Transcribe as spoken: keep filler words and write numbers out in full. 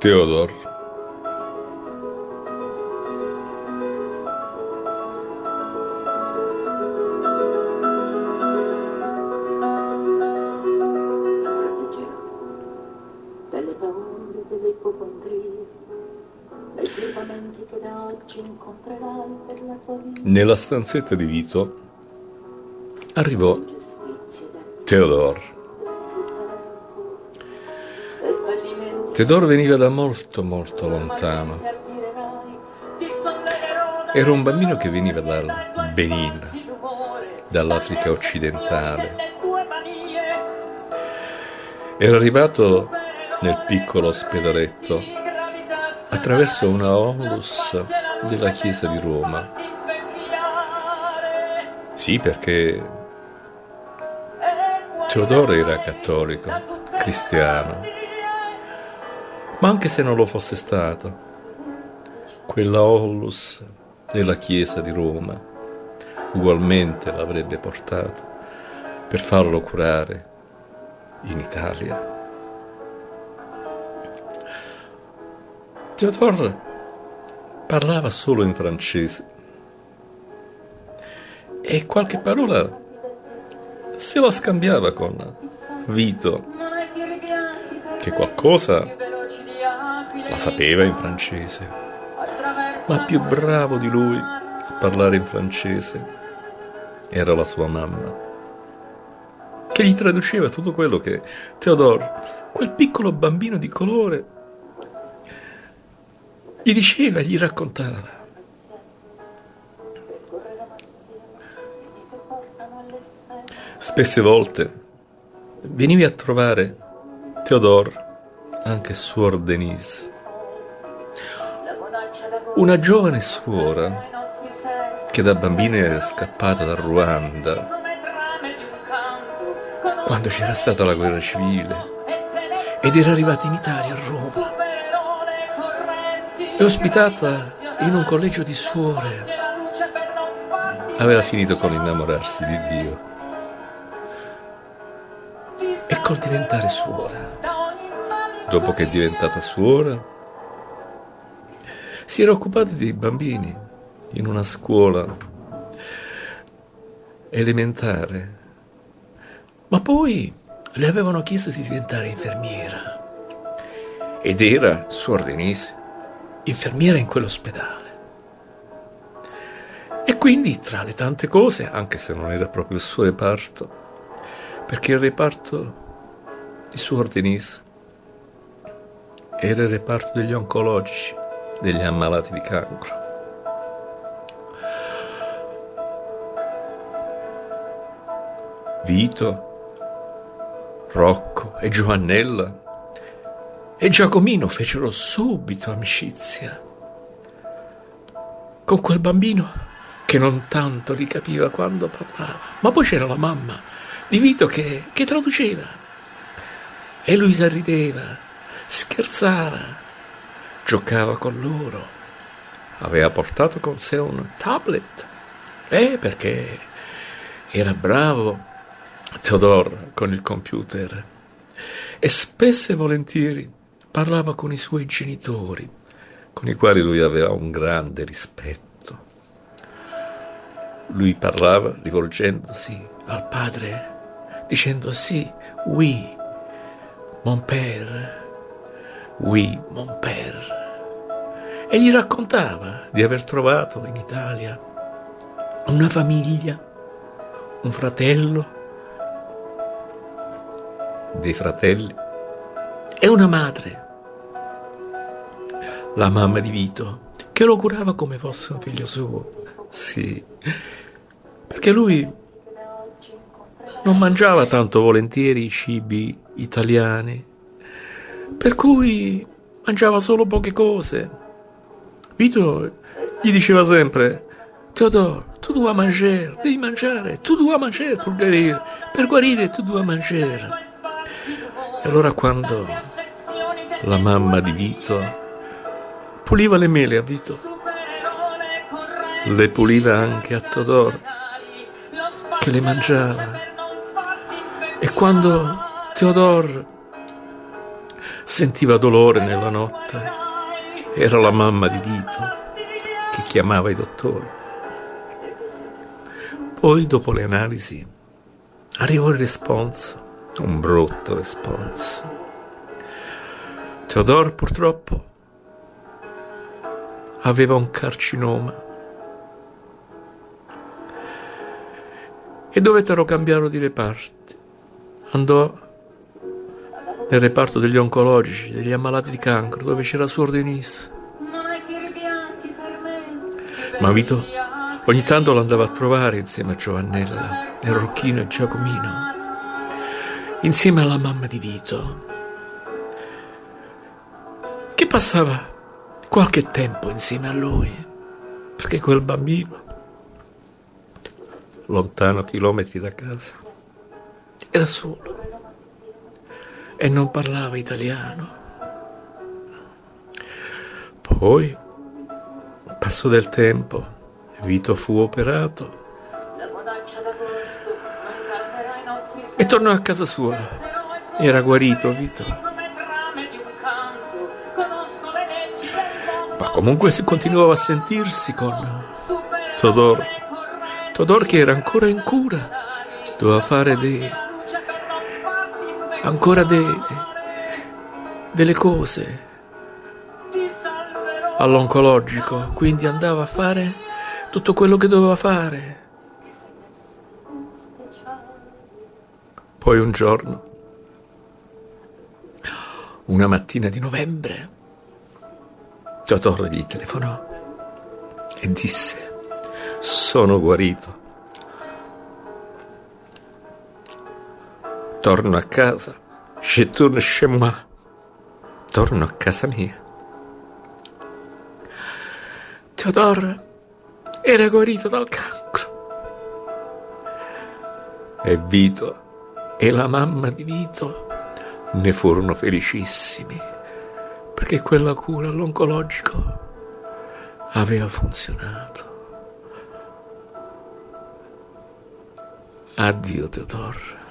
Theodor. Delle paure, delle ipocondrie, dai turbamenti che da oggi incontrerai per la tua vita. Nella stanzetta di Vito arrivò Theodor. Theodor veniva da molto molto lontano. Era un bambino che veniva dal Benin, dall'Africa occidentale. Era arrivato nel piccolo ospedaletto attraverso una onlus della chiesa di Roma. Sì, perché Theodor era cattolico, cristiano. Ma anche se non lo fosse stato, quella onlus della chiesa di Roma ugualmente l'avrebbe portato per farlo curare in Italia. Theodor parlava solo in francese e qualche parola se la scambiava con Vito, che qualcosa la sapeva in francese, ma più bravo di lui a parlare in francese era la sua mamma, che gli traduceva tutto quello che Theodor, quel piccolo bambino di colore, gli diceva e gli raccontava. Spesse volte venivi a trovare Theodor anche suor Denise, una giovane suora che da bambina è scappata dal Ruanda quando c'era stata la guerra civile ed era arrivata in Italia, a Roma, e ospitata in un collegio di suore aveva finito con innamorarsi di Dio e col diventare suora. Dopo che è diventata suora, si era occupata dei bambini in una scuola elementare, ma poi le avevano chiesto di diventare infermiera ed era suor Denise infermiera in quell'ospedale. E quindi, tra le tante cose, anche se non era proprio il suo reparto, perché il reparto di suor Denise era il reparto degli oncologici, degli ammalati di cancro. Vito, Rocco e Giovannella e Giacomino fecero subito amicizia con quel bambino che non tanto li capiva quando parlava. Ma poi c'era la mamma di Vito che, che traduceva e lui sorrideva, scherzava, giocava con loro, aveva portato con sé un tablet, eh, perché era bravo Theodor con il computer e spesso e volentieri parlava con i suoi genitori, con i quali lui aveva un grande rispetto. Lui parlava rivolgendosi al padre, dicendo sì, oui, mon père, oui, mon père, e gli raccontava di aver trovato in Italia una famiglia, un fratello, dei fratelli e una madre, la mamma di Vito, che lo curava come fosse un figlio suo. Sì, perché lui non mangiava tanto volentieri i cibi italiani, per cui mangiava solo poche cose. Vito gli diceva sempre: Theodor, tu dois manger, devi mangiare, tu dois manger per guarire, per guarire tu dois manger. E allora quando la mamma di Vito puliva le mele a Vito, le puliva anche a Theodor, che le mangiava. E quando Theodor sentiva dolore nella notte. Era la mamma di Vito che chiamava i dottori. Poi, dopo le analisi, arrivò il responso, un brutto responso. Teodor, purtroppo, aveva un carcinoma e dovettero cambiarlo di reparti. Andò nel reparto degli oncologici, degli ammalati di cancro, dove c'era suor Denise. Ma Vito ogni tanto lo andava a trovare insieme a Giovannella, e Rocchino e Giacomino, insieme alla mamma di Vito, che passava qualche tempo insieme a lui, perché quel bambino, lontano chilometri da casa, era solo e non parlava italiano. Poi passò del tempo, Vito fu operato e tornò a casa sua. Era guarito Vito, ma comunque si continuava a sentirsi con Teodor. Teodor che era ancora in cura, doveva fare dei ancora dei, delle cose all'oncologico, quindi andava a fare tutto quello che doveva fare. Poi un giorno, una mattina di novembre, Teodor gli telefonò e disse: sono guarito, torno a casa, je tourne chez moi, torno a casa mia. Teodor era guarito dal cancro e Vito e la mamma di Vito ne furono felicissimi, perché quella cura all'oncologico aveva funzionato. Addio Teodor.